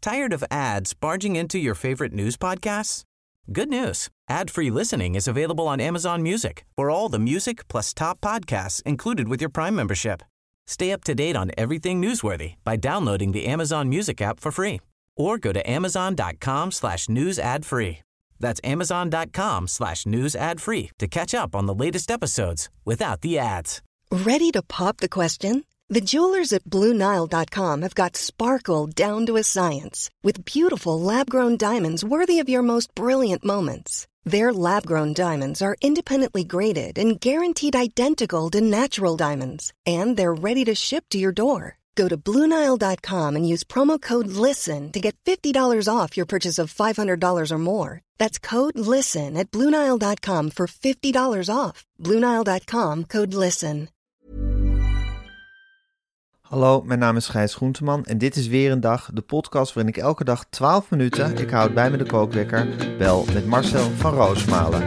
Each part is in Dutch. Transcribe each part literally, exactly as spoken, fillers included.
Tired of ads barging into your favorite news podcasts? Good news. Ad-free listening is available on Amazon Music for all the music plus top podcasts included with your Prime membership. Stay up to date on everything newsworthy by downloading the Amazon Music app for free or go to amazon.com slash news ad free. That's amazon.com slash news ad free to catch up on the latest episodes without the ads. Ready to pop the question? The jewelers at Blue Nile dot com have got sparkle down to a science with beautiful lab-grown diamonds worthy of your most brilliant moments. Their lab-grown diamonds are independently graded and guaranteed identical to natural diamonds, and they're ready to ship to your door. Go to Blue Nile dot com and use promo code LISTEN to get fifty dollars off your purchase of five hundred dollars or more. That's code LISTEN at Blue Nile dot com for fifty dollars off. Blue Nile dot com, code LISTEN. Hallo, mijn naam is Gijs Groenteman en dit is weer een dag, de podcast waarin ik elke dag twaalf minuten, ik houd bij me de kookwekker, bel met Marcel van Roosmalen.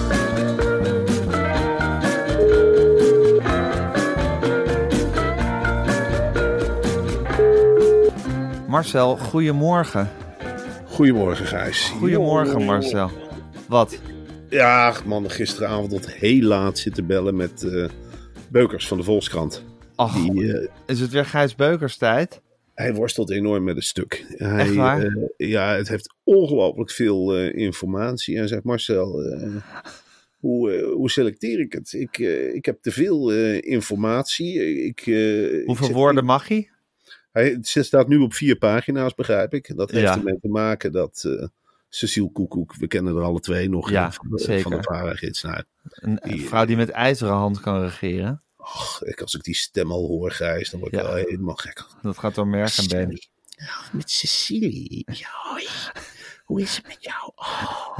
Marcel, goedemorgen. Goedemorgen, Gijs. Goedemorgen, Marcel. Wat? Ja, man, gisteravond tot heel laat zitten bellen met uh, Beukers van de Volkskrant. Ach, Die, uh, is het weer Gijs Beukers tijd? Hij worstelt enorm met een stuk. Hij, Echt waar? Uh, ja, het heeft ongelooflijk veel uh, informatie. En zegt Marcel, uh, hoe, uh, hoe selecteer ik het? Ik, uh, ik heb te veel uh, informatie. Ik, uh, Hoeveel ik woorden ik, mag hij? Hij staat nu op vier pagina's, begrijp ik. Dat heeft Ja. ermee te maken dat uh, Cecile Koekoek, we kennen er alle twee nog Ja, van, de, zeker. van de Vara-gids. Nou, Een, een die, vrouw die met ijzeren hand kan regeren. Och, ik, als ik die stem al hoor, Gijs, dan word ik Ja. wel helemaal gek. Dat gaat door merg en been. Ja, met Cecilie. Ja, hoi. Hoe is het met jou? Oh.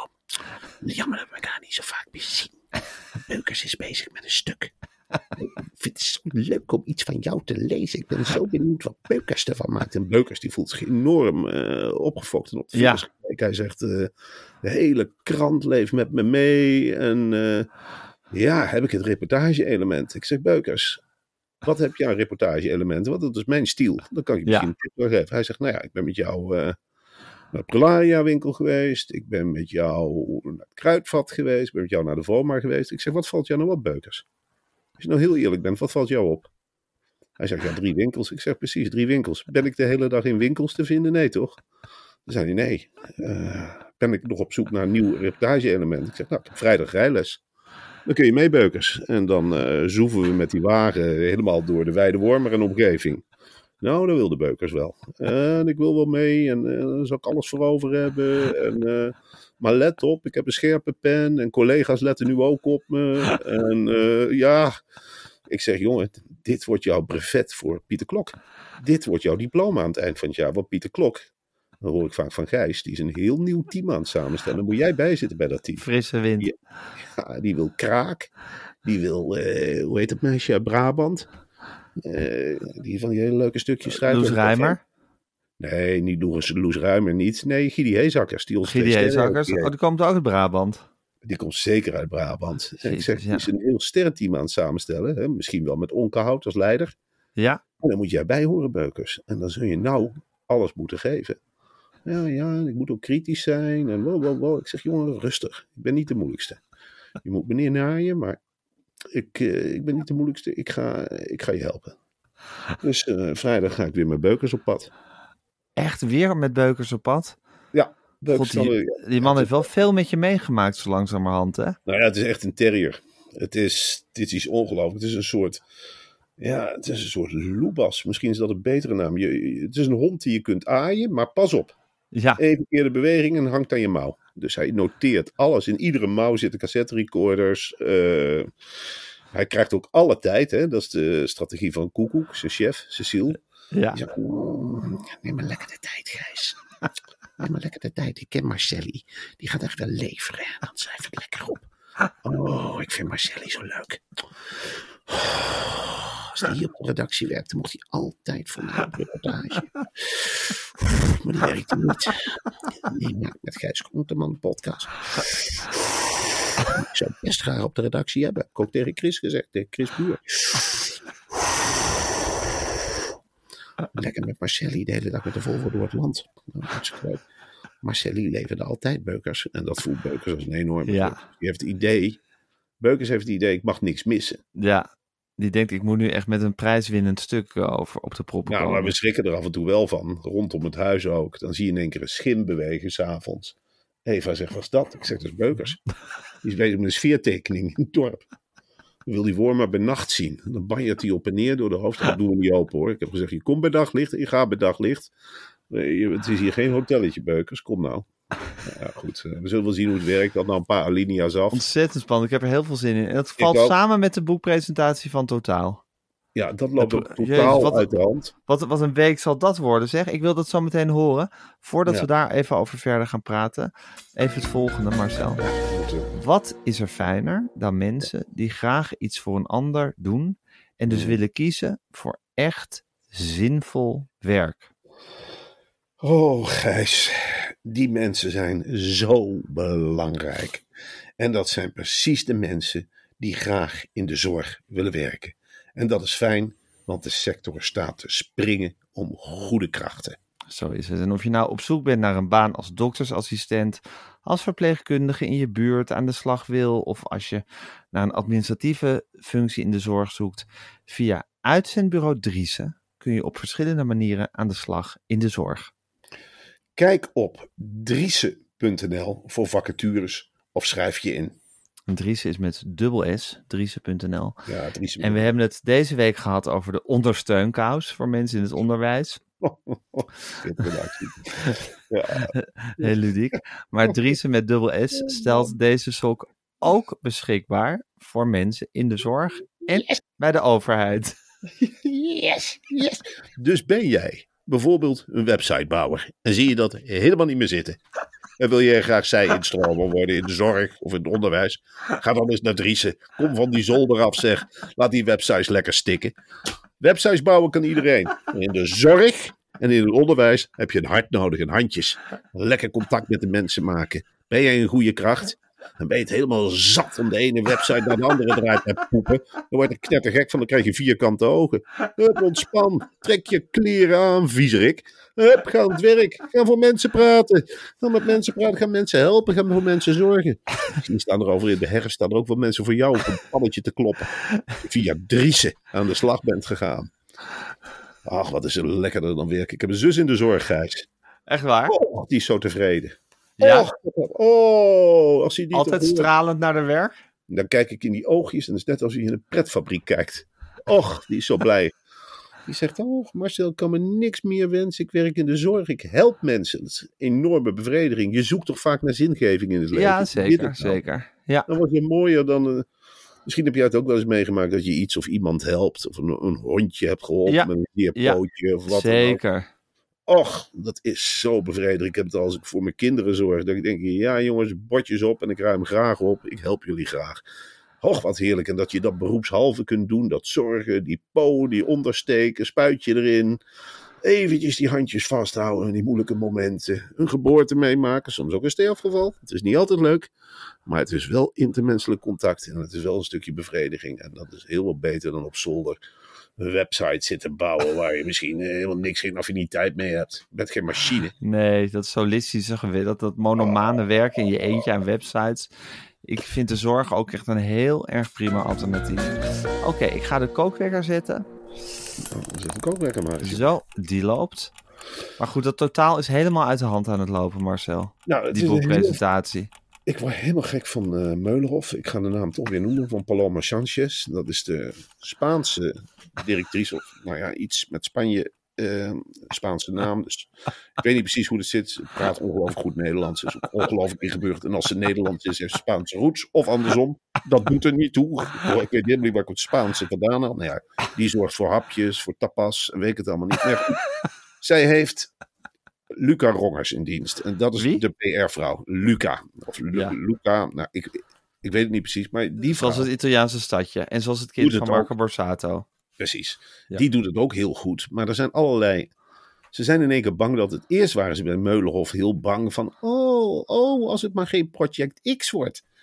Jammer dat we elkaar niet zo vaak meer zien. Beukers is bezig met een stuk. Ik vind het zo leuk om iets van jou te lezen. Ik ben zo benieuwd wat Beukers ervan maakt. En Beukers die voelt zich enorm uh, opgefokt en op de vingers gekeken. Hij zegt, uh, de hele krant leeft met me mee. En uh, ja, heb ik het reportage-element. Ik zeg, Beukers, wat heb jij aan reportage-elementen? Want dat is mijn stijl. Dan kan ik je misschien Ja. een tip wel geven. Hij zegt, nou ja, ik ben met jou uh, naar de Prularia winkel geweest. Ik ben met jou naar het Kruidvat geweest. Ik ben met jou naar de Voma geweest. Ik zeg, wat valt jou nou op, Beukers? Als je nou heel eerlijk bent, wat valt jou op? Hij zegt, ja, drie winkels. Ik zeg, precies, drie winkels. Ben ik de hele dag in winkels te vinden? Nee, toch? Dan zei hij, nee. Uh, ben ik nog op zoek naar een nieuw reportage-element? Ik zeg, nou, ik heb vrijdag rijles. Dan kun je mee, Beukers. En dan uh, zoeven we met die wagen helemaal door de Weide Wormer en omgeving. Nou, dat wil de Beukers wel. En ik wil wel mee en uh, daar zal ik alles voor over hebben. En, uh, maar let op, ik heb een scherpe pen en collega's letten nu ook op me. En uh, ja, ik zeg, jongen, dit wordt jouw brevet voor Pieter Klok. Dit wordt jouw diploma aan het eind van het jaar. Want Pieter Klok, dan hoor ik vaak van Gijs, die is een heel nieuw team aan het samenstellen. Dan moet jij bijzitten bij dat team. Frisse wind. Die, ja, die wil Kraak. Die wil, uh, hoe heet het meisje uit Brabant? Uh, die van die hele leuke stukjes schrijft. Loes Rijmer? Nee, niet Loes, Loes Ruimer niet. Nee, Gidi Heezakkers. Die ons Gidi Heezakkers? Oh, die komt ook uit Brabant. Die komt zeker uit Brabant. En ik zeg, ja. die is een heel sterrenteam aan het samenstellen. Hè? Misschien wel met Onkehout als leider. Ja. En dan moet jij bij horen, Beukers. En dan zul je nou alles moeten geven. Ja, ja, ik moet ook kritisch zijn. En wow, wow, wow. Ik zeg, jongen, rustig. Ik ben niet de moeilijkste. Je moet meneer naaien, maar ik, uh, ik ben niet de moeilijkste. Ik ga, ik ga je helpen. Dus uh, vrijdag ga ik weer met Beukers op pad. Echt weer met Beukers op pad? Ja. Beukers God, die, dan, die man ja, heeft wel veel met je meegemaakt zo langzamerhand, hè? Nou ja, het is echt een terrier. Het is, dit is iets ongelooflijk. Het is een soort, ja, het is een soort loebas. Misschien is dat een betere naam. Je, het is een hond die je kunt aaien, maar pas op. Ja. Even keer de beweging en hangt aan je mouw. Dus hij noteert alles. In iedere mouw zitten cassette recorders. Uh, hij krijgt ook alle tijd. Hè? Dat is de strategie van Koekoek, zijn chef, Cecile. Ja. Die zegt, mm, neem maar lekker de tijd, Gijs. Neem maar lekker de tijd. Ik ken Marcelli. Die gaat echt wel leveren. Dan schrijf ik lekker op. Oh, ik vind Marcelli zo leuk. Als hij hier op de redactie werkte, mocht hij altijd voor mij op reportage. Maar die werkte niet. Nee, maar met Gijs Groenteman podcast. Ik zou best graag op de redactie hebben. Heb ik ook tegen Chris gezegd. Tegen Chris Buur. Lekker met Marcelli de hele dag met de Volvo door het land. Marcelli leverde altijd Beukers. En dat voelt Beukers als een enorme... Ja. Die heeft het idee... Beukers heeft het idee, ik mag niks missen. Ja, die denkt, ik moet nu echt met een prijswinnend stuk over op de proppen Nou, komen. maar we schrikken er af en toe wel van. Rondom het huis ook. Dan zie je in één keer een schim bewegen s'avonds. Eva zegt, wat is dat? Ik zeg, dat is Beukers. Die is bezig met een sfeertekening in het dorp. Dan wil die worm maar bij nacht zien. En dan banjert hij op en neer door de hoofdstad. Dat doen we niet open hoor. Ik heb gezegd, je komt bij daglicht en je gaat bij daglicht. Nee, het is hier geen hotelletje, Beukers. Kom nou. Ja, goed. We zullen wel zien hoe het werkt. Dat nou een paar alinea's af. Ontzettend spannend. Ik heb er heel veel zin in. En dat valt ook. samen met de boekpresentatie van Totaal. Ja, dat loopt ook Jezus, totaal wat- uit de hand. Wat, wat een week zal dat worden, zeg. Ik wil dat zo meteen horen. Voordat Ja. we daar even over verder gaan praten. Even het volgende, Marcel. We moeten- Wat is er fijner dan mensen die graag iets voor een ander doen en dus willen kiezen voor echt zinvol werk? Oh, Gijs. Die mensen zijn zo belangrijk. En dat zijn precies de mensen die graag in de zorg willen werken. En dat is fijn, want de sector staat te springen om goede krachten. Zo is het. En of je nou op zoek bent naar een baan als doktersassistent, als verpleegkundige in je buurt aan de slag wil, of als je naar een administratieve functie in de zorg zoekt, via uitzendbureau Driessen kun je op verschillende manieren aan de slag in de zorg. Kijk op driessen punt n l voor vacatures of schrijf je in. En Driessen is met dubbel S, driessen punt n l. Ja, Driessen. En we hebben het deze week gehad over de ondersteunkous voor mensen in het onderwijs. Ja, Heel ludiek. Maar Driessen met dubbel S stelt deze sok ook beschikbaar voor mensen in de zorg en bij de overheid. yes, yes. Dus ben jij bijvoorbeeld een websitebouwer en zie je dat helemaal niet meer zitten. En wil je graag zij-instromer worden in de zorg of in het onderwijs? Ga dan eens naar Driessen. Kom van die zolder af zeg. Laat die websites lekker stikken. Websites bouwen kan iedereen. In de zorg en in het onderwijs heb je een hart nodig en handjes. Lekker contact met de mensen maken. Ben jij een goede kracht? Dan ben je het helemaal zat om de ene website naar de andere eruit te poepen. Dan word je knettergek van, dan krijg je vierkante ogen. Hup, ontspan. Trek je kleren aan, viezerik. Hup, ga aan het werk. Ga voor mensen praten. Ga met mensen praten, ga mensen helpen, ga voor mensen zorgen. Misschien staan er over in de herfst, staan er ook wel mensen voor jou op een pannetje te kloppen. Via Driessen aan de slag bent gegaan. Ach, wat is er lekkerder dan werken. Ik heb een zus in de zorg, Gijs. Echt waar? Oh, die is zo tevreden. Ja. Och, oh, als hij die Altijd toch hoort, stralend naar de werk? dan kijk ik in die oogjes en het is net alsof je in een pretfabriek kijkt. Och, die is zo blij. Die zegt, oh Marcel, ik kan me niks meer wensen. Ik werk in de zorg, ik help mensen. Dat is een enorme bevrediging. Je zoekt toch vaak naar zingeving in het leven? Ja, Hoe zit zeker, het nou? zeker. Ja. Dan wordt het mooier dan... Uh, misschien heb jij het ook wel eens meegemaakt dat je iets of iemand helpt. Of een, een hondje hebt geholpen Ja. met een dierpootje of wat dan ook. Zeker. Och, dat is zo bevredigend. Ik heb het als ik voor mijn kinderen zorg. Dat ik denk, ja jongens, bordjes op en ik ruim graag op. Ik help jullie graag. Och, wat heerlijk. En dat je dat beroepshalve kunt doen. Dat zorgen, die po, die ondersteken, spuitje erin. Eventjes die handjes vasthouden in die moeilijke momenten. Een geboorte meemaken, soms ook een sterfgeval. Het is niet altijd leuk. Maar het is wel intermenselijk contact. En het is wel een stukje bevrediging. En dat is heel wat beter dan op zolder een website zitten bouwen waar je misschien helemaal niks, geen affiniteit mee hebt. Je bent geen machine. Nee, dat solistische gewin, dat, dat monomane werken in je eentje aan websites. Ik vind de zorg ook echt een heel erg prima alternatief. Oké, okay, ik ga de kookwekker zetten. Oh, dan zet ik ook lekker maar. Zo, die loopt. Maar goed, dat Totaal is helemaal uit de hand aan het lopen, Marcel. Nou, het die is een boekpresentatie. heel... Ik word helemaal gek van uh, Meulenhof. Ik ga de naam toch weer noemen, van Paloma Sanchez. Dat is de Spaanse directrice, of nou ja, iets met Spanje, uh, Spaanse naam. Dus ik weet niet precies hoe het zit. Ze praat ongelooflijk goed Nederlands. Is ook ongelooflijk ingeburgerd. En als ze Nederlands is, heeft ze Spaanse roots. Of andersom. Dat doet er niet toe. Ik weet helemaal niet waar ik het Spaanse vandaan had. Nou ja, die zorgt voor hapjes, voor tapas. En weet ik het allemaal niet meer. Zij heeft Luca Rongers in dienst. En dat is Wie? de P R-vrouw. Luca. Of Lu- Ja. Luca. Nou, ik, ik weet het niet precies. Maar die vrouw... Zoals het Italiaanse stadje. En zoals het kind Doet het van Marco ook. Borsato. Precies. Ja. Die doet het ook heel goed. Maar er zijn allerlei... Ze zijn in één keer bang dat het... Eerst waren ze bij Meulenhof heel bang van... Oh, oh, als het maar geen Project X wordt.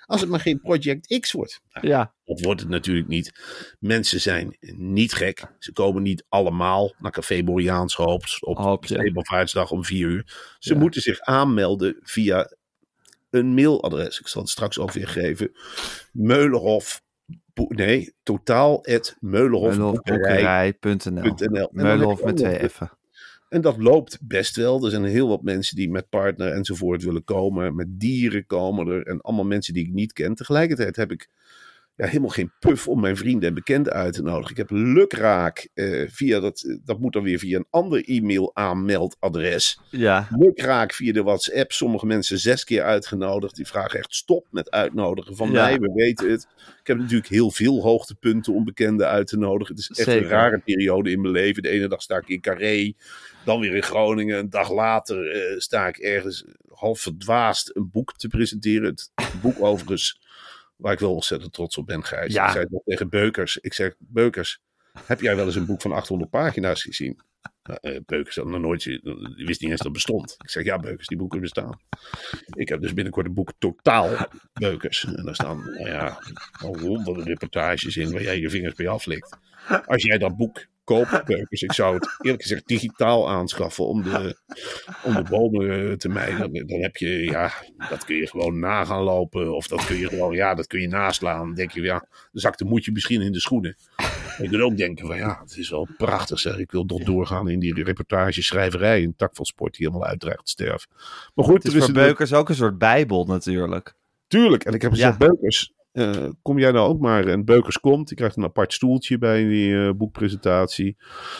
Als het maar geen Project X wordt. Nou, Ja. dat wordt het natuurlijk niet. Mensen zijn niet gek. Ze komen niet allemaal naar Café Boriaans Hoops op Hoopje. Steenbokvaartsdag om vier uur. Ze Ja. moeten zich aanmelden via een mailadres. Ik zal het straks ook weer geven. Meulenhof. Nee, totaal at meulenhofboekerij punt n l. Meulenhofboekerij punt n l. Meulenhof met twee F'en. En dat loopt best wel. Er zijn heel wat mensen die met partner enzovoort willen komen. Met dieren komen er. En allemaal mensen die ik niet ken. Tegelijkertijd heb ik ja, helemaal geen puff om mijn vrienden en bekenden uit te nodigen. Ik heb lukraak eh, via dat... Dat moet dan weer via een ander e-mail aanmeldadres. Ja. Lukraak via de WhatsApp. Sommige mensen zes keer uitgenodigd. Die vragen echt stop met uitnodigen van Ja. mij. We weten het. Ik heb natuurlijk heel veel hoogtepunten om bekenden uit te nodigen. Het is echt Zeker. een rare periode in mijn leven. De ene dag sta ik in Carré. Dan weer in Groningen. Een dag later eh, sta ik ergens half verdwaasd een boek te presenteren. Het boek overigens waar ik wel ontzettend trots op ben, Gijs. Ja. Ik zei het nog tegen Beukers. Ik zeg, Beukers, heb jij wel eens een boek van achthonderd pagina's gezien? Uh, Beukers had nog nooit, die wist niet eens dat het bestond. Ik zeg, ja Beukers, die boeken bestaan. Ik heb dus binnenkort een boek Totaal Beukers. En daar staan, nou ja, al honderden reportages in waar jij je vingers bij aflikt. Als jij dat boek koopt, Beukers, ik zou het eerlijk gezegd digitaal aanschaffen om de, om de bomen te mijden. Dan, dan heb je, ja, dat kun je gewoon na gaan lopen. Of dat kun je gewoon, ja, dat kun je naslaan. Dan denk je, ja, dan zakt de moedje misschien in de schoenen. Maar je kunt ook denken van, ja, het is wel prachtig zeg. Ik wil toch doorgaan in die reportage schrijverij. Een tak van sport die helemaal uitdreigt te sterven. Maar goed, Het is er is voor een- Beukers ook een soort bijbel natuurlijk. Tuurlijk. En ik heb gezegd, Ja. Beukers, eh, kom jij nou ook maar. En Beukers komt. Die krijgt een apart stoeltje bij die eh, boekpresentatie.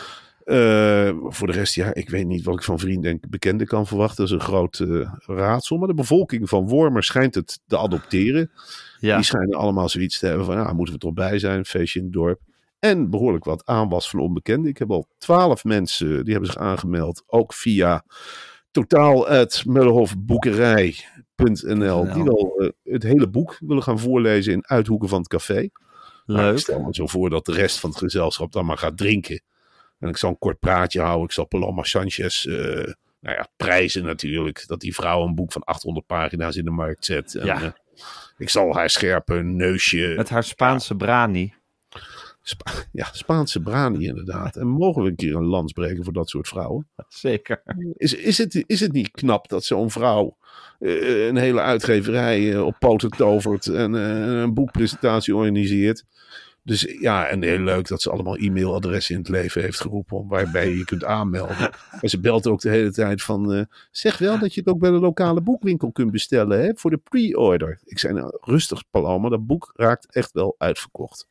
Eh, voor de rest, ja, ik weet niet wat ik van vrienden en bekenden kan verwachten. Dat is een groot eh, raadsel. Maar de bevolking van Wormer schijnt het te adopteren. Ja. Die schijnen allemaal zoiets te hebben van, ja, moeten we toch bij zijn. Een feestje in het dorp. En behoorlijk wat aanwas van onbekenden. Ik heb al twaalf mensen die hebben zich aangemeld. Ook via totaal uit meulenhofboekerij punt n l. Die wel uh, het hele boek willen gaan voorlezen in uithoeken van het café. Nou, ik Leuk. stel me zo voor dat de rest van het gezelschap dan maar gaat drinken. En ik zal een kort praatje houden. Ik zal Paloma Sanchez uh, nou ja, prijzen natuurlijk. Dat die vrouw een boek van achthonderd pagina's in de markt zet. En, Ja. uh, ik zal haar scherpe neusje... Met haar Spaanse brani. Spa- ja, Spaanse brani inderdaad. En mogen we een keer een lans breken voor dat soort vrouwen? Zeker. Is, is, het, is het niet knap dat zo'n vrouw uh, een hele uitgeverij uh, op poten tovert en uh, een boekpresentatie organiseert? Dus ja, en heel leuk dat ze allemaal e-mailadressen in het leven heeft geroepen om waarbij je je kunt aanmelden. En ze belt ook de hele tijd van, uh, zeg wel dat je het ook bij de lokale boekwinkel kunt bestellen, hè, voor de pre-order. Ik zei nou, rustig Paloma, dat boek raakt echt wel uitverkocht.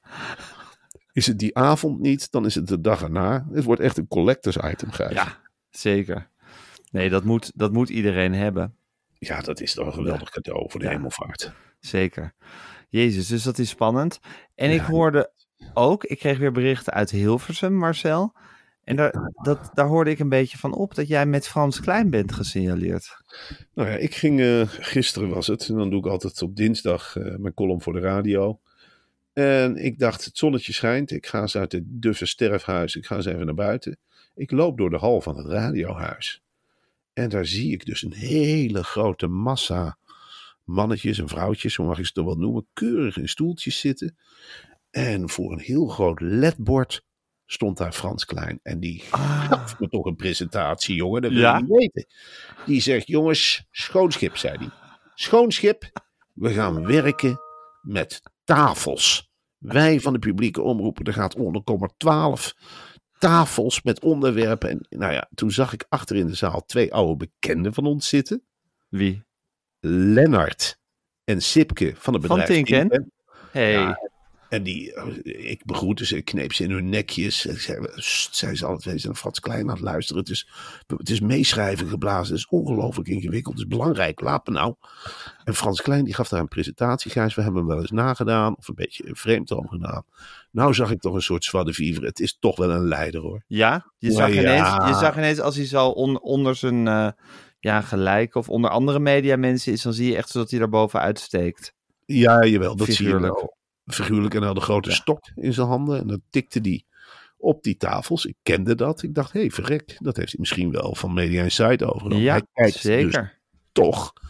Is het die avond niet, dan is het de dag erna. Het wordt echt een collectors item, Gijs. Ja, zeker. Nee, dat moet, dat moet iedereen hebben. Ja, dat is toch een geweldig cadeau voor de Ja. hemelvaart. Zeker. Jezus, dus dat is spannend. En Ja. ik hoorde ook, ik kreeg weer berichten uit Hilversum, Marcel. En daar, dat, daar hoorde ik een beetje van op dat jij met Frans Klein bent gesignaleerd. Nou ja, ik ging, uh, gisteren was het, en dan doe ik altijd op dinsdag uh, mijn column voor de radio. En ik dacht, het zonnetje schijnt, ik ga eens uit het duffe sterfhuis, ik ga eens even naar buiten. Ik loop door de hal van het radiohuis. En daar zie ik dus een hele grote massa mannetjes en vrouwtjes, zo mag ik ze toch wel noemen, keurig in stoeltjes zitten. En voor een heel groot ledbord stond daar Frans Klein. En die Ah. gaf me toch een presentatie, jongen, dat wil Ja? je niet weten. Die zegt, jongens, schoonschip, zei hij. Schoonschip, we gaan werken met tafels. Wij van de publieke omroepen, er gaat onder komen twaalf tafels met onderwerpen. En nou ja, toen zag ik achter in de zaal twee oude bekenden van ons zitten. Wie? Lennart en Sipke van het Van bedrijf Tinken? Hey. Ja, en die, ik begroette ze, ik kneep ze in hun nekjes. Ik zei, "Sst," zei ze altijd, we zijn Frans Klein aan het luisteren. Het is, het is meeschrijven geblazen, het is ongelooflijk ingewikkeld, het is belangrijk, laat me nou. En Frans Klein die gaf daar een presentatie, Gijs, we hebben hem wel eens nagedaan, of een beetje vreemd om gedaan. Nou zag ik toch een soort joie de vivre, het is toch wel een leider hoor. Ja? Je Ja, zag, ja. ineens, je zag ineens als hij zo on- onder zijn uh, ja, gelijk of onder andere mediamensen is, dan zie je echt zo dat hij daar bovenuit steekt. Ja, jawel, dat zie je Figuurlijk. wel. Figuurlijk, en hij had een grote Ja. stok in zijn handen en dan tikte die op die tafels. Ik kende dat. Ik dacht, hé, hey, verrek, dat heeft hij misschien wel van Media Insight overgenomen. Ja, Hij kijkt zeker. dus toch.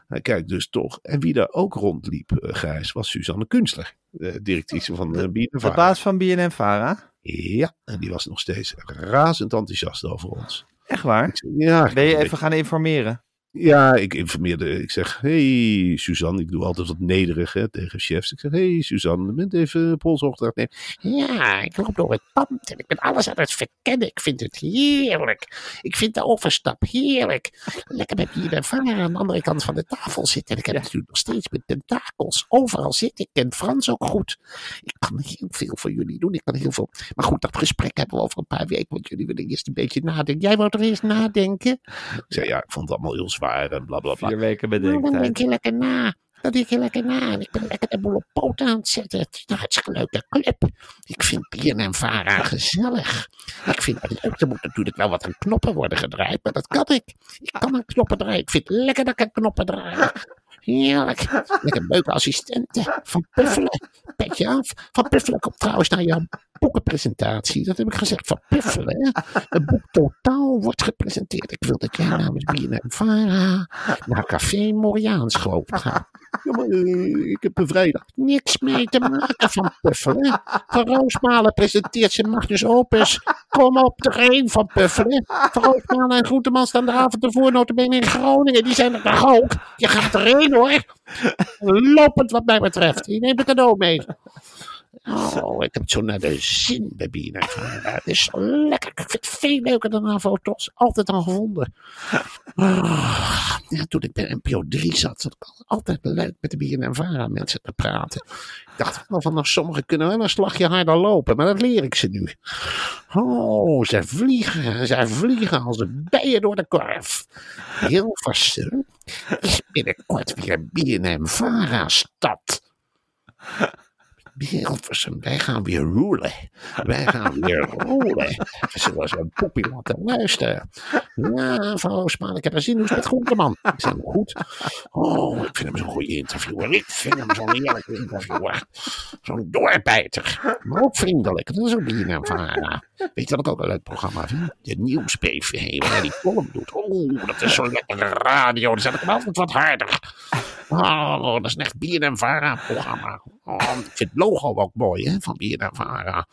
Hij kijkt dus toch. En wie daar ook rondliep, uh, Gijs, was Suzanne Kunstler. De directrice van uh, B N N Vara. De baas van B N N Vara? Ja, en die was nog steeds razend enthousiast over ons. Echt waar? Ik zei, ja, ben je even beetje... gaan informeren? Ja, ik informeerde. Ik zeg, hey Suzanne, ik doe altijd wat nederig hè, tegen chefs. Ik zeg, hey Suzanne, je bent even polsopdracht nemen. Ja, ik loop door het pand en ik ben alles aan het verkennen. Ik vind het heerlijk. Ik vind de overstap heerlijk. Lekker met hier en Vara aan de andere kant van de tafel zitten. En ik heb ja. natuurlijk nog steeds met tentakels. Overal zit ik. En Frans ook goed. Ik kan heel veel voor jullie doen. Ik kan heel veel. Maar goed, dat gesprek hebben we over een paar weken. Want jullie willen eerst een beetje nadenken. Jij wou er eerst nadenken? Ik zei, ja, ik vond het allemaal heel zwaar. En bla, bla, bla. Vier weken bedenktijd. Nou, dan denk je lekker na. Dan denk je lekker na. En ik ben lekker de boel op poot aan het zetten. Het is een hartstikke leuke club. Ik vind B N N Vara gezellig. Ik vind het leuk. Er moet natuurlijk wel wat aan knoppen worden gedraaid. Maar dat kan ik. Ik kan aan knoppen draaien. Ik vind het lekker dat ik aan knoppen draai. Heerlijk. Lekker leuke assistenten. Van Puffelen. Petje af. Van Puffelen komt trouwens naar jouw boekenpresentatie. Dat heb ik gezegd. Van Puffelen. Hè? Het boek Totaal wordt gepresenteerd. Ik wil dat jij namens B N N Vara naar Café Moriaanschoop gaat. Ja, maar, uh, ik heb een vrijdag niks mee te maken van Puffelen. Van Roosmalen presenteert zijn Magnus Opus. Kom op erheen van Puffelen. Van Roosmalen en Groenteman staan de avond ervoor notabene in Groningen. Die zijn er toch ook. Je gaat erheen hoor. Lopend wat mij betreft. Je neemt een cadeau mee. Oh, ik heb het zo naar de zin bij B N N Vara. Het is zo lekker. Ik vind het veel leuker dan aan foto's. Altijd al gevonden. Oh, ja, toen ik bij N P O drie zat, zat ik altijd leuk met de B N N Vara mensen te praten. Ik dacht wel van, nou, sommigen kunnen wel een slagje harder lopen, maar dat leer ik ze nu. Oh, zij vliegen, zij vliegen als de bijen door de korf. Hilversum is binnenkort weer een B N N Vara-stad. Hilversum, wij gaan weer roelen. Wij gaan weer roelen. We zullen zo'n poepie laten luisteren. Ja, van Roosmalen, ik heb er zin in. Hoe is het met Groenteman? Ik zeg, goed. Oh, ik vind hem zo'n goede interviewer. Ik vind hem zo'n heerlijke interviewer. Zo'n doorbijter. Maar ook vriendelijk. Dat is ook B N N Vara. Weet je wat ik ook een leuk programma vind? De Nieuws-P V, waar hij die column doet. Oh, dat is zo'n lekkere radio. Dan zet ik hem altijd wat harder. Oh, dat is een echt B N N Vara-programma. Oh, ik vind het logo ook mooi, hè, van B N N Vara.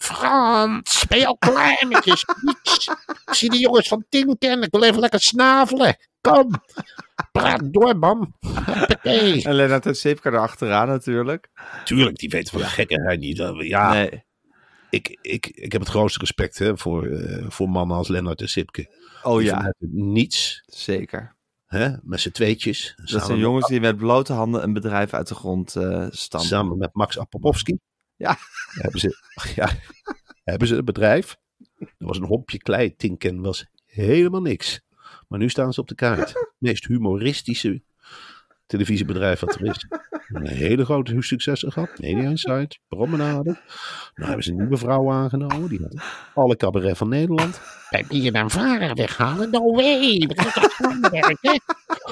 Frans, ben je al klaar met je speech? Ik zie de jongens van Tinken. Ik wil even lekker snavelen. Kom, praat door, man. Hoppakee. En Lennart en Sipke erachteraan natuurlijk. Tuurlijk, die weten van de gekkerheid niet. Ja, nee. ik, ik, ik heb het grootste respect hè, voor, uh, voor mannen als Lennart en Sipke. Oh die ja. Niets. Zeker. Hè, met z'n tweetjes. Dat zijn jongens die met blote handen een bedrijf uit de grond uh, stampen. Samen met Max Apopowski. Ja. Hebben ze, ja, hebben ze een bedrijf. Er was een hompje klei. Tinken was helemaal niks. Maar nu staan ze op de kaart. Het meest humoristische televisiebedrijf wat er is. Een hele grote successen gehad. Media Insight, Promenade. Nou hebben ze een nieuwe vrouw aangenomen. Die had alle cabaret van Nederland. Bij B N N Vara weghalen? No way. We kunnen toch gewoon werken?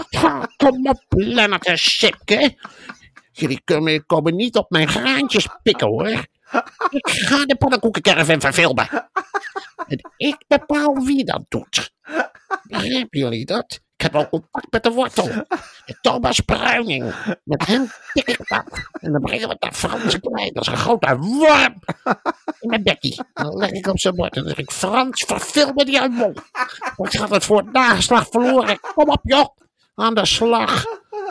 Kom op, Lennart en Sipke. Jullie komen, komen niet op mijn graantjes pikken, hoor. Ik ga de pannenkoekencaravan verfilmen. En ik bepaal wie dat doet. Begrijpen jullie dat? Ik heb al contact met de wortel. De Thomas Bruining. Met hem tik ik dat. En dan brengen we het naar Frans Klein. Dat is een grote worm. In mijn bekkie. Dan leg ik op zijn bord. En dan zeg ik, Frans, verfilm me die uit mol. Want gaat het voor het nageslag verloren. Kom op, joh. Aan de slag.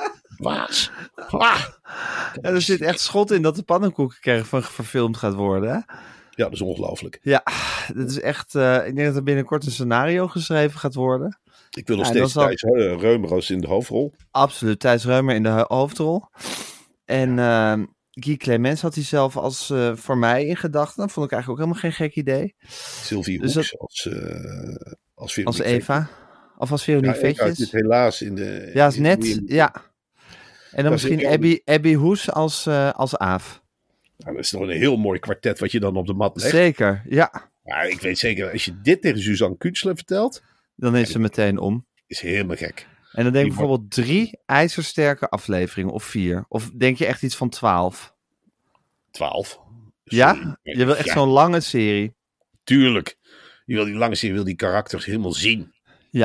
Waas. Ah. En er zit echt schot in dat de pannenkoekencaravan verfilmd gaat worden, hè? Ja, dat is ongelooflijk. Ja, dat is echt... Uh, ik denk dat er binnenkort een scenario geschreven gaat worden. Ik wil nog ja, steeds zal... Thijs Reumer in de hoofdrol. Absoluut, Thijs Reumer in de ho- hoofdrol. En uh, Guy Clemens had hij zelf als uh, voor mij in gedachten. Dat vond ik eigenlijk ook helemaal geen gek idee. Sylvie dus Hoeks dat... als, uh, als, als Eva. Vetjes. Of als Veronique ja, Vetjes. Zit helaas in de... Ja, is net, in de... ja. En dan ja, misschien Abby, Abby Hoes als, uh, als Aaf. Nou, dat is toch een heel mooi kwartet wat je dan op de mat legt. Zeker, ja. Maar ik weet zeker, als je dit tegen Suzanne Kunstler vertelt... Dan is ze meteen om. Is helemaal gek. En dan denk ik bijvoorbeeld drie ijzersterke afleveringen of vier. Of denk je echt iets van twaalf? Twaalf? Ja? Je wil echt ja. zo'n lange serie. Tuurlijk. Je wil die lange serie, wil die karakters helemaal zien. Ja.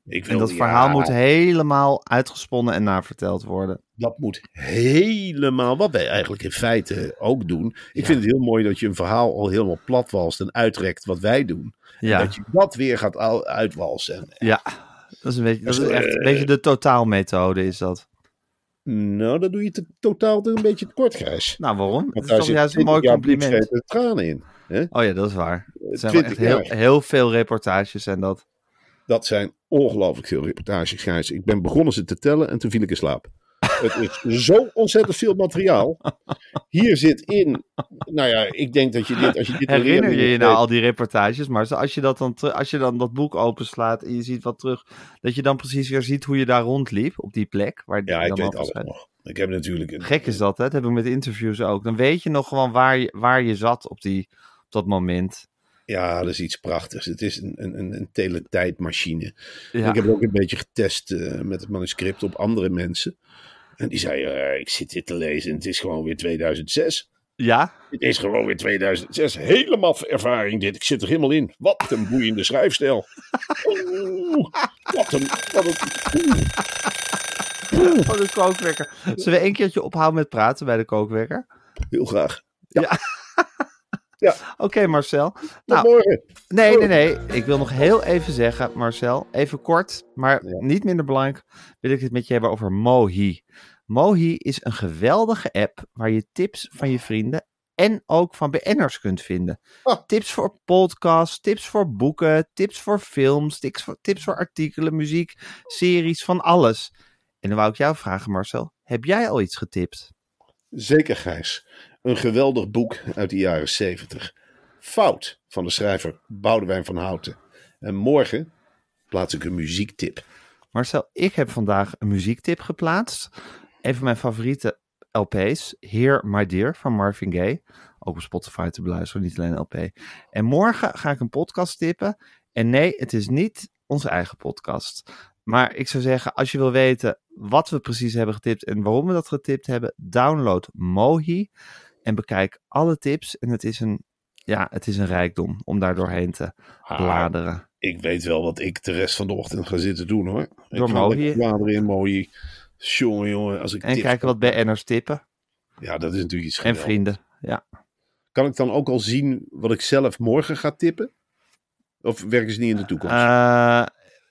Ik wil, En dat ja, verhaal moet helemaal uitgesponnen en naverteld worden. Dat moet helemaal, wat wij eigenlijk in feite ook doen. Ik Ja. vind het heel mooi dat je een verhaal al helemaal platwalst en uitrekt wat wij doen. Ja, En dat je dat weer gaat u- uitwalsen. ja. Dat is, een beetje, dat is Dus, echt eh, een beetje de totaalmethode is dat. Nou, dat doe je te, totaal toch een beetje tekort, Gijs. Nou, waarom? Het Want is daar toch zit juist een mooi twintig jaar compliment. bloed, zweet en tranen in. Hè? Oh ja, dat is waar. Het zijn wel echt twintig heel, jaar. heel veel reportages en dat. Dat zijn ongelooflijk veel reportages, Gijs. Ik ben begonnen ze te tellen en toen viel ik in slaap. Het is zo ontzettend veel materiaal. Hier zit in, nou ja, ik denk dat je dit, als je dit Herinner je je weet- nou al die reportages? Maar zo- als je, dat dan, ter- als je dan dat boek openslaat en je ziet wat terug, dat je dan precies weer ziet hoe je daar rondliep op die plek. Waar die Ja, ik dan weet altijd alles zijn. nog. Ik heb natuurlijk een, Gek is dat, hè? Dat heb ik met interviews ook. Dan weet je nog gewoon waar je, waar je zat op, die, op dat moment. Ja, dat is iets prachtigs. Het is een, een, een, een teletijdmachine. Ja. Ik heb het ook een beetje getest eh, met het manuscript op andere mensen. En die zeiden, eh, ik zit dit te lezen en het is gewoon weer tweeduizend zes. Ja? Het is gewoon weer tweeduizend zes. Helemaal ervaring dit. Ik zit er helemaal in. Wat een boeiende schrijfstijl. Oeh, wat een... Wat een oeh. Oh, de kookwekker. Zullen we een keertje ophouden met praten bij de kookwekker? Heel graag. Oké, Marcel. Tot Nou, morgen. nee, nee, nee. Ik wil nog heel even zeggen, Marcel. Even kort, maar Ja. niet minder belangrijk. Wil ik het met je hebben over Mohi. Mohi is een geweldige app waar je tips van je vrienden en ook van B N'ers kunt vinden. Ah. Tips voor podcasts, tips voor boeken, tips voor films, tips voor, tips voor artikelen, muziek, series, van alles. En dan wou ik jou vragen, Marcel. Heb jij al iets getipt? Zeker, Gijs. Een geweldig boek uit de jaren zeventig. Fout van de schrijver Boudewijn van Houten. En morgen plaats ik een muziektip. Marcel, ik heb vandaag een muziektip geplaatst. Een van mijn favoriete L P's, Here My Dear van Marvin Gaye. Ook op Spotify te beluisteren, niet alleen L P. En morgen ga ik een podcast tippen. En nee, het is niet onze eigen podcast. Maar ik zou zeggen, als je wil weten wat we precies hebben getipt en waarom we dat getipt hebben, download Mohi en bekijk alle tips. En het is een, ja, het is een rijkdom om daar doorheen te bladeren. Ik weet wel wat ik de rest van de ochtend ga zitten doen, hoor. Door ik ga Mohi. lekker bladeren in Mohi. Jongen, jongen, als ik En tips- kijken wat B N'ers tippen. Ja, dat is natuurlijk iets En geweldigs. vrienden, ja. Kan ik dan ook al zien wat ik zelf morgen ga tippen? Of werken ze niet in de toekomst? Eh,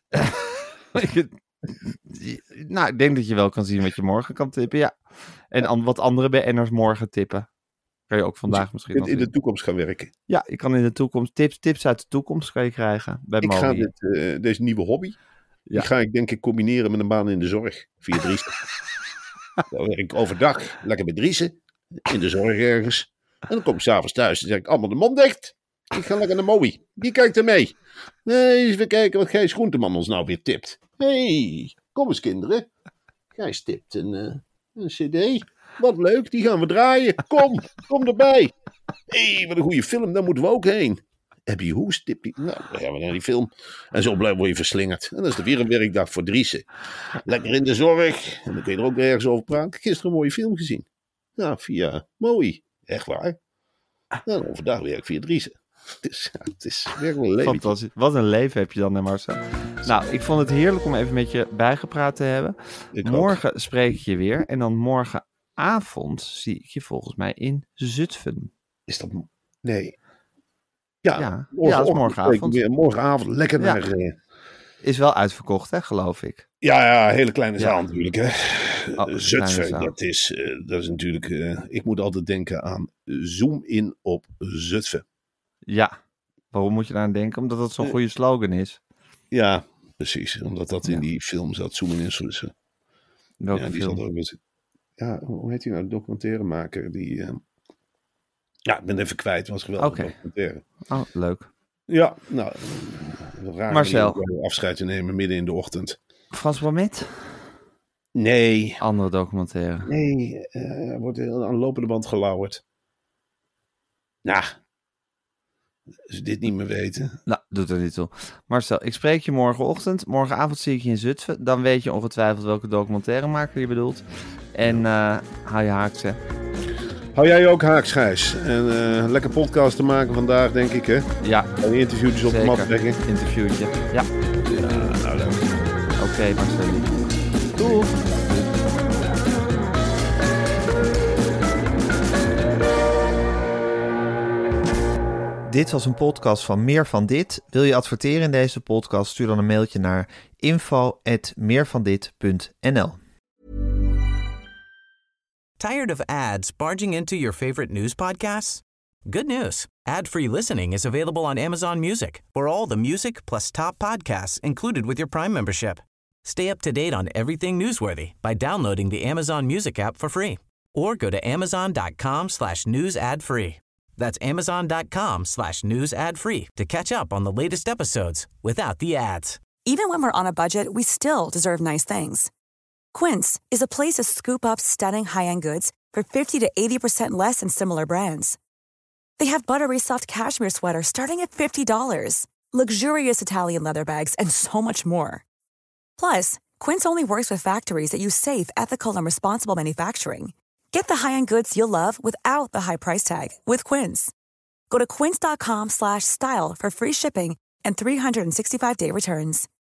nou, ik denk dat je wel kan zien wat je morgen kan tippen, ja. En an- wat andere B N'ers morgen tippen. Kan je ook vandaag misschien in, nog in de zien. toekomst gaan werken. Ja, je kan in de toekomst tips, tips uit de toekomst kan je krijgen bij Ik ga Mohi. dit, eh, deze nieuwe hobby, Ja. die ga ik denk ik combineren met een baan in de zorg. Via Driessen. Dan werk ik overdag lekker bij Driessen, in de zorg ergens. En dan kom ik s'avonds thuis en zeg ik allemaal de mond dicht. Ik ga lekker naar Mohi. Die kijkt er mee. Nee, eens even kijken wat Gijs Groenteman ons nou weer tipt. hey, kom eens kinderen. Gijs tipt een, uh, een cd. Wat leuk, die gaan we draaien. Kom, kom erbij. Hé, hey, wat een goede film, daar moeten we ook heen. Abby Hoes tipt die. Nou, dan gaan we naar die film. En zo blijf word je verslingerd. En dan is er weer een werkdag voor Driessen. Lekker in de zorg. En dan kun je er ook ergens over praten. Gisteren een mooie film gezien. Nou, via Mooi. Echt waar. Nou, overdag werk ik via Driessen. Het is, ja, het is werkelijk een leven. Fantastisch. Wat een leven heb je dan, hè Marcel? Nou, ik vond het heerlijk om even met je bijgepraat te hebben. Ik ook. Morgen spreek ik je weer. En dan morgenavond zie ik je volgens mij in Zutphen. Is dat... Nee. Ja, Ja, morgenochtend ja, dat is morgenavond. spreken we weer. Morgenavond lekker Ja. naar... eh, Is wel uitverkocht, hè, geloof ik. Ja, ja, hele kleine zaal Ja. natuurlijk. Hè. Oh, een Zutphen, kleine zaal. dat is, eh, dat is natuurlijk... eh, ik moet altijd denken aan zoom in op Zutphen. Ja. Waarom moet je daar aan denken? Omdat dat zo'n Eh. goede slogan is. Ja, precies. Omdat dat in Ja. die film zat, zoom in in Zutphen. Welke Ja, die film? zat ook met... Ja, hoe heet die nou? De documentairemaker. Die... eh, Ja, ik ben het even kwijt. Het was geweldig Oké. documentaire. Oh, leuk. Ja, nou... een rare Marcel. manier om afscheid te nemen midden in de ochtend. Frans Bromet? Nee, Andere documentaire. nee. eh, Er wordt heel aan de lopende band gelauwerd. Nou, als we dit niet meer weten. Nou, doet er niet toe. Marcel, ik spreek je morgenochtend. Morgenavond zie ik je in Zutphen. Dan weet je ongetwijfeld welke documentairemaker je bedoelt. En eh hou je haaks, hè. Hou jij ook haaks, Gijs? En eh, lekker podcast te maken vandaag, denk ik, hè? Ja, En interviewtjes op de mat zeker. leggen. Interviewtje. Ja. Ja, nou leuk. Oké, Marceline. Doeg! Dit was een podcast van Meer van Dit. Wil je adverteren in deze podcast? Stuur dan een mailtje naar info at meervandit punt n l. Tired of ads barging into your favorite news podcasts? Good news. Ad-free listening is available on Amazon Music for all the music plus top podcasts included with your Prime membership. Stay up to date on everything newsworthy by downloading the Amazon Music app for free or go to amazon.com slash news ad free. That's amazon.com slash news ad free to catch up on the latest episodes without the ads. Even when we're on a budget, we still deserve nice things. Quince is a place to scoop up stunning high-end goods for fifty to eighty percent less than similar brands. They have buttery soft cashmere sweaters starting at fifty dollars, luxurious Italian leather bags, and so much more. Plus, Quince only works with factories that use safe, ethical, and responsible manufacturing. Get the high-end goods you'll love without the high price tag with Quince. Go to quince.com slash style for free shipping and three sixty-five day returns.